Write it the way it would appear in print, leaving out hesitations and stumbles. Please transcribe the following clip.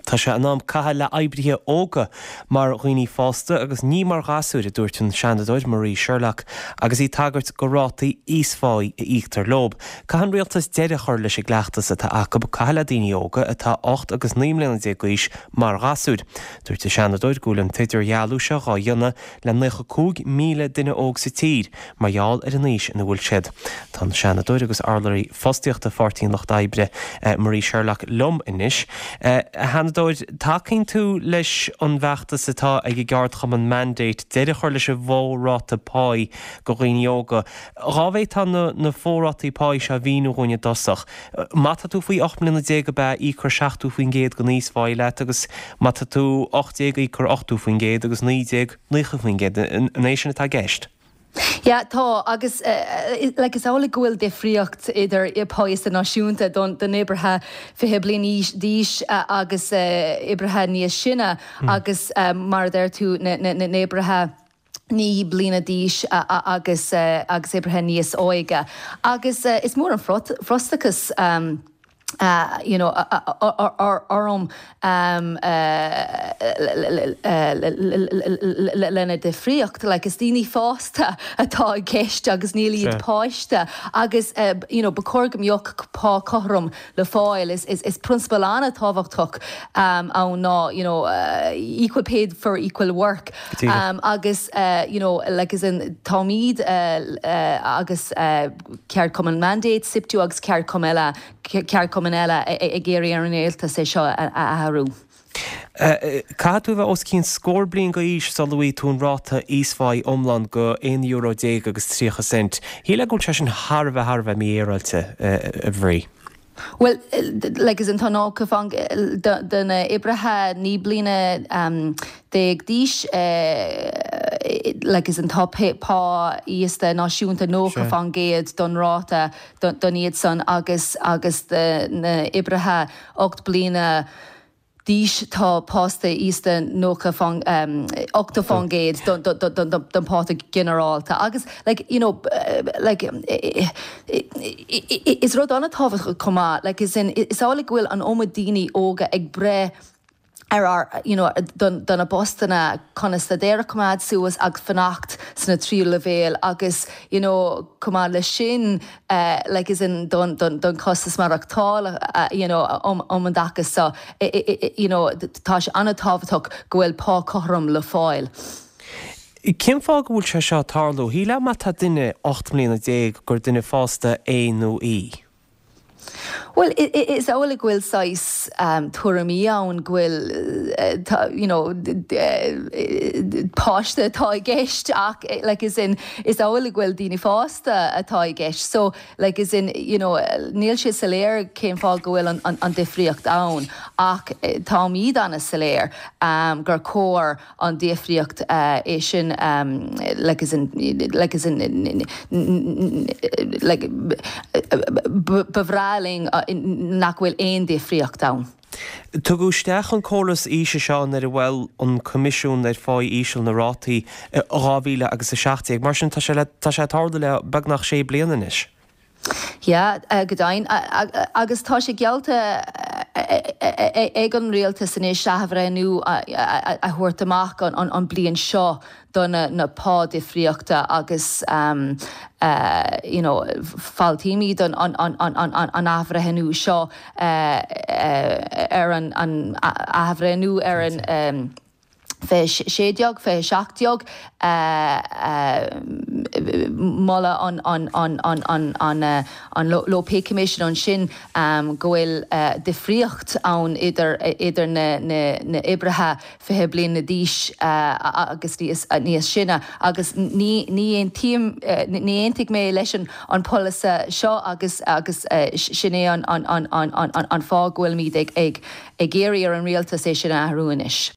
Tá sé an nám caithe le aibrithe óga mar roioine fásta agus ní mar gasúide dúirtún seanadóid Marie Sherlock agus í tagart go rátaí íosfáid i íachtar lob. Caithan rialtas deireadh chuir leis gleachtas atá acu caithe le daoine óga atá 8 agus 9 mbliana d'aois mar gasúid. Dúirte seanadóid gúlann teidir gealú se gá dhéanana le 9,000 duine óg sa tír mar gheall ar an níos ina bhfuil siad. Tá seanadóid agus arlairí fostaíochta 14 nach daibre Marie Sherlock lom inis. Hanadóid tácinn tú leis an bheachtas atá ag gceart chum an mandate deireadh chuir leis a bhóráta páí go roioine óga. Rábhéh tá na fórátaí páí se bhíú gúine dosach. Mata tú faoi 8 mbliana déag be í chur 7 faoin géad go níos fáil le agus mata tú 8 déag í chur 8 faoin géad agus 9 déag 9 faoin géad an éisian atá gceist. Ja, tá agus is ála ghfuil difriocht idir i páis a náisiúnta don ibrithe fithe bliain díos agus ibrithe níos sinne agus mar d tú na ibrithe ní bliana díos agus ibrithe níos óige. Agus is mór an frostachas orm lena de friocht is daoine fásta atá ceiste agus níl iad páiste agus becórgam joch pá chom le fáil is principal anna táhachtach an ná equal paid for equal work agus is in támíd agus ceart cum an mandate sipú agus ceart cum eile ag géirí ar an éalta sé seo a harú. Caú bheith os cín scór blion go ís salúí tún ráta íosfáid omlan go €1.10 agus 3 cent. Híle gúil se sin Harbh mí éirealte a bhrí. Well, is an táná cofang den ibrithe ní bliana déag díos is an pá íosta náisiúnta nócha fan géad don ráta don iad san agus na ibrithe 8 bliana díos tá pásta íosta nócha fan 8 fan géad don páta generálta agus is rud anna táfach comá is ála ghfuil an ómadíine óga ag bre donna Bostona conasta déire cumad suas ag fannacht sna trí levéil agus cumad le sin is in don costas marachtáil an dachas so tá sé anna táfatach gohfuil pá chom le fáil. Cim fá go bhfuil se seo tarlú, hí le mata duine 8 mbliana déag gur duine fásta é nó í? Well, is ála ghfuil sais tuairimí ann ghfuil páiste atá i gceist ach is ála ghfuil daoine fásta atá i gceist. So níl sé saléir céim fá go bhfuil an difriocht ann ach tá míad anna saléir gur cóir an difriocht é sin bevráling nach bhfuil éon difriocht ann. Tugadúisteach an córas íse seán ar bhfuil an comisiún ar fáid íseal na rátaí 2016 mar sin tá sé tarda le beagnach 6 bliana is. Ja, godain agus tá sé gealta ag an réalta san é seahamhreanú a thuirt amach an blion seo donna na pá difriochta agus fáiltíimiid an ahbhreanú seo ar an ahbhreanú ar an fé séideag, fé seachtaíog mala an Low Pay Commission an sin gohfuil difriocht ann idir na ibrithe fithe bliana na díos agus níos sinne agus ní aontaigh mé leis an polasa seo agus sinné an fág bhfuil míad ag géirí ar an rialtas é sin a hrúis.